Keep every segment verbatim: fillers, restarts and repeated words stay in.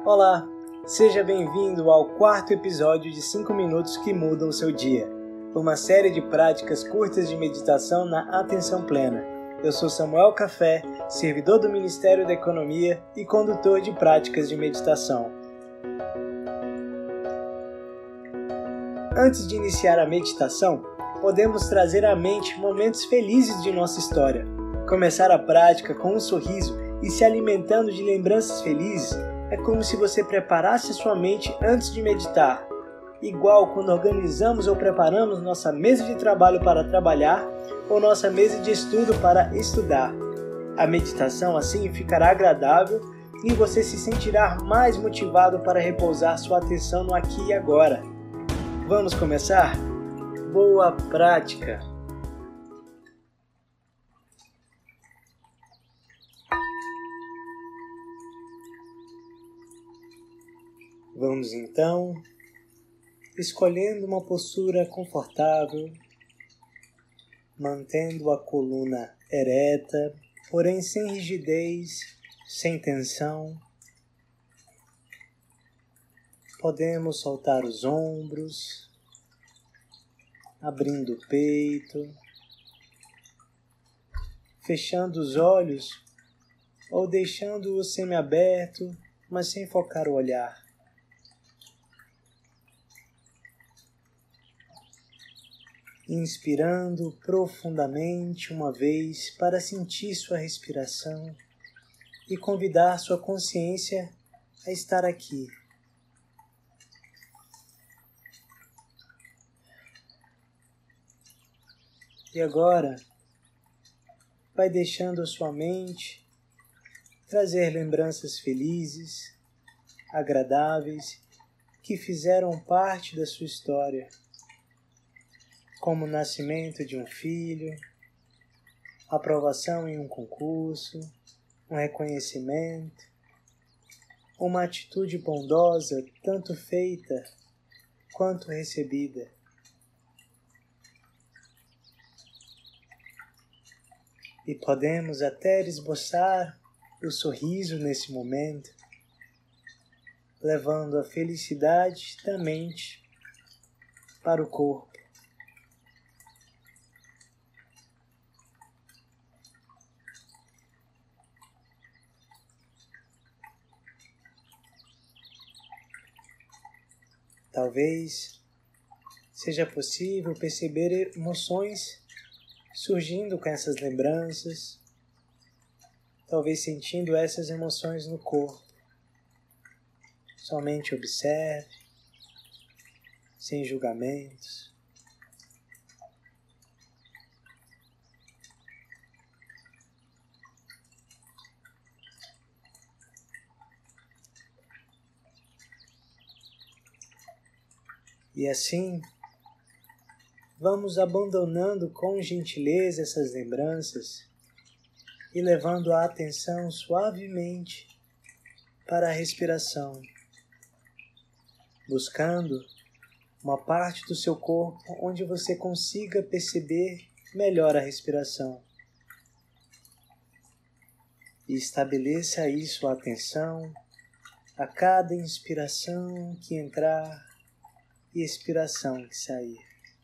Olá, seja bem-vindo ao quarto episódio de cinco minutos que mudam o seu dia, uma série de práticas curtas de meditação na atenção plena. Eu sou Samuel Café, servidor do Ministério da Economia e condutor de práticas de meditação. Antes de iniciar a meditação, podemos trazer à mente momentos felizes de nossa história. Começar a prática com um sorriso e se alimentando de lembranças felizes é como se você preparasse a sua mente antes de meditar. Igual quando organizamos ou preparamos nossa mesa de trabalho para trabalhar ou nossa mesa de estudo para estudar. A meditação assim ficará agradável e você se sentirá mais motivado para repousar sua atenção no aqui e agora. Vamos começar? Boa prática! Vamos então, escolhendo uma postura confortável, mantendo a coluna ereta, porém sem rigidez, sem tensão. Podemos soltar os ombros, abrindo o peito, fechando os olhos ou deixando-os semiaberto, mas sem focar o olhar. Inspirando profundamente uma vez para sentir sua respiração e convidar sua consciência a estar aqui. E agora, vai deixando a sua mente trazer lembranças felizes, agradáveis, que fizeram parte da sua história, como o nascimento de um filho, aprovação em um concurso, um reconhecimento, uma atitude bondosa tanto feita quanto recebida. E podemos até esboçar o sorriso nesse momento, levando a felicidade da mente para o corpo. Talvez seja possível perceber emoções surgindo com essas lembranças, talvez sentindo essas emoções no corpo. Somente observe, sem julgamentos. E assim, vamos abandonando com gentileza essas lembranças e levando a atenção suavemente para a respiração, buscando uma parte do seu corpo onde você consiga perceber melhor a respiração. E estabeleça aí sua atenção a cada inspiração que entrar e expiração que sair.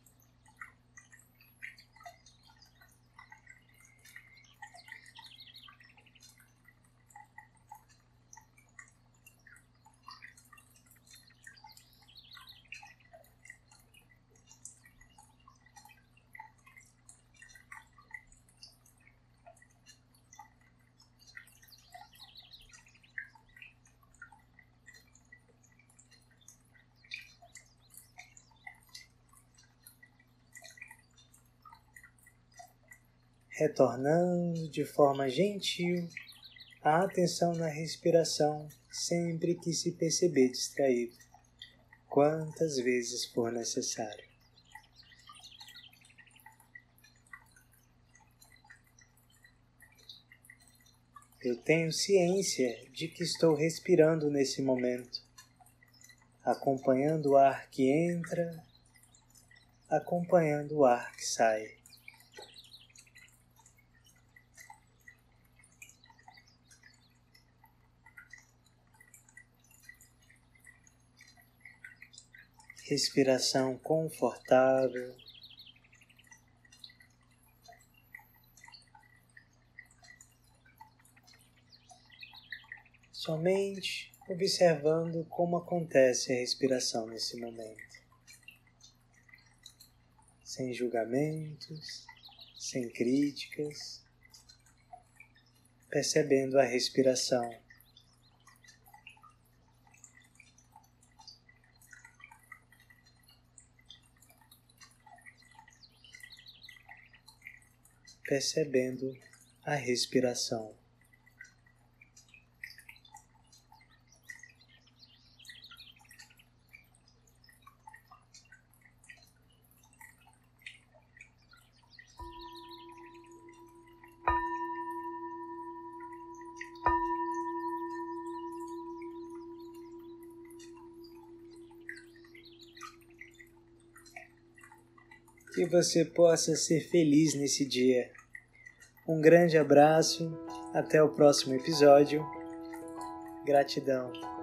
Retornando de forma gentil a atenção na respiração sempre que se perceber distraído, quantas vezes for necessário. Eu tenho ciência de que estou respirando nesse momento, acompanhando o ar que entra, acompanhando o ar que sai. respiração confortável. Somente observando como acontece a respiração nesse momento. Sem julgamentos, sem críticas, percebendo a respiração. Percebendo a respiração. Que você possa ser feliz nesse dia. Um grande abraço, até o próximo episódio. Gratidão.